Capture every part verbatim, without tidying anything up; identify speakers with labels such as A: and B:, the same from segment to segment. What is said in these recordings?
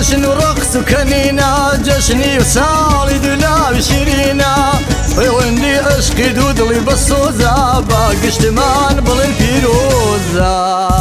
A: جشن و ڕقس و کەنینە جەشنی و ساڵی دولاوی شیرینە پەیوەندی عشقی دوو دڵی بە سۆزە با گشتمان بڵێن پیرۆزە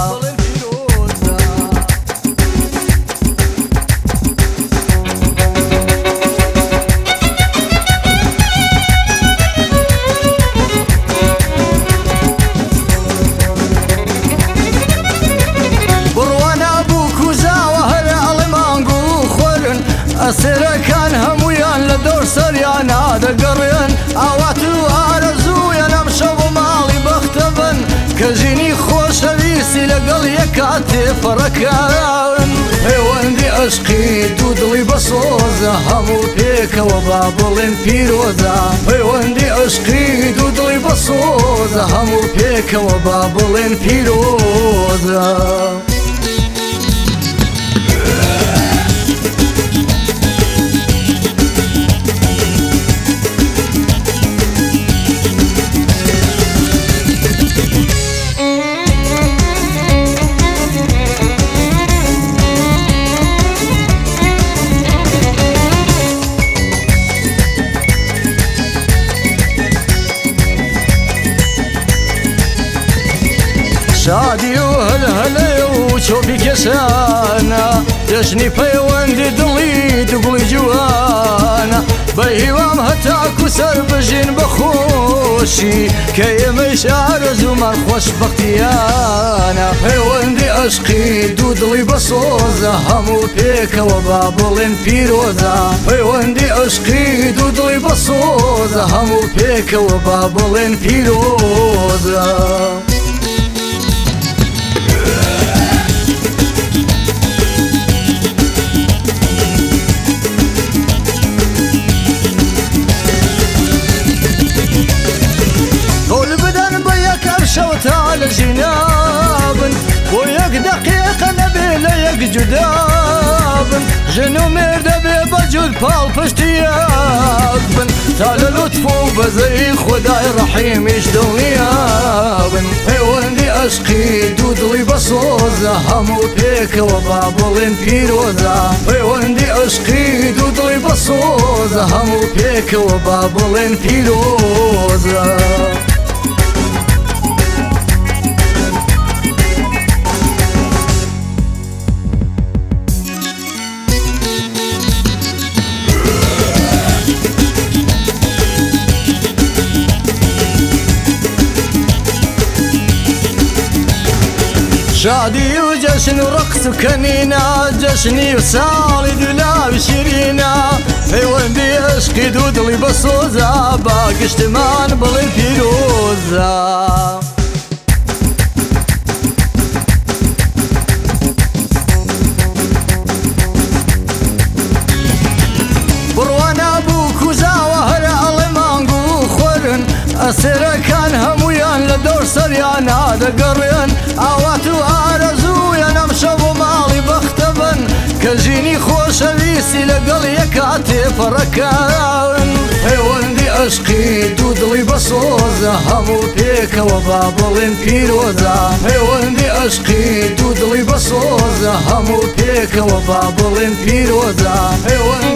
A: ئەسێرەکان هەمویان لە دۆر سەریانە دەگەڕێن ئاوات و ئارەزوویان ئەم شەو ماڵی بەختە بن کە ژینی خۆشەویستی لەگەڵ یەکا تێپەڕەکەن پەیوەندی عشقی دوو دڵی بە سۆزە هەموو پێکەوە با بڵێن پیرۆزە پەیوەندی عشقی دوو دڵی بە سۆزە هەموو پێکەوە با بڵێن پیرۆزە شادی و هەلهەلێ و چۆپی کێشانە جەژنی پەیوەندی دڵی دووگوڵی جوانە بە هیوام هەتاکو سەر بژین بە خۆشی کە ئێمەش ئارەزوومان خۆشبەختیانە پەیوەندی عشقی دوو دڵی بە سۆزە هەموو پێکەوە با بڵێن پیرۆزە پەیوەندی عشقی دوو دڵی بە سۆزە هەموو پێکەوە با بڵێن پیرۆزە شەوتا لە ژینابن بۆ یەک دەقیقە نەبێ لە یەک جودابن ژن و مێردە بێ بەجود پاڵ پشتیاک بن تا لە لوتف و بەزەی خودای ڕەحیمیش دڵنیابن پەیوەندی عشقی دوو دڵی بە سۆزە هەموو پێکەوە با بڵێن پیرۆزە پەیوەندی عشقی دوو دڵی بە سۆزە هەموو پێکەوە با بڵێن پیرۆزە شادی و جەشن و ڕقس و کەنینە جەشنی و ساڵی دولاوی شیرینە پەیوەندی عشقی دوو دڵی بە سۆزە با گشتمان بڵێن پیرۆزە بڕوانە بوو کوزاوە هەرە ئەڵێ مانگ و خۆرن ئەسێرەکان هەمویان لە دۆر سەریانە دەگەڕێن ئاوات و ئارەزوویان ئەم شەو ماڵی بەختە بن کە ژینی خۆشەویستی لەگەڵ یەکا تێپەڕەکەن پەیوەندی عشقی دوو دڵی بە سۆزە هەموو پێکەوە با بڵێن پیرۆزە پەیوەندی عشقی دوو دڵی بە سۆزە هەموو پێکەوە با بڵێن پیرۆزە